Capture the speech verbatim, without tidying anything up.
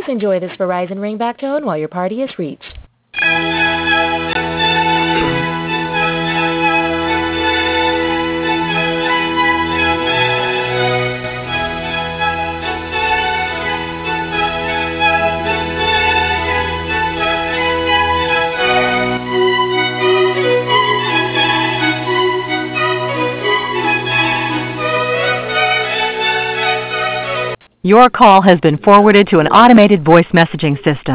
enjoy this Verizon ringback tone while your party is reached. Your call has been forwarded to an automated voice messaging system.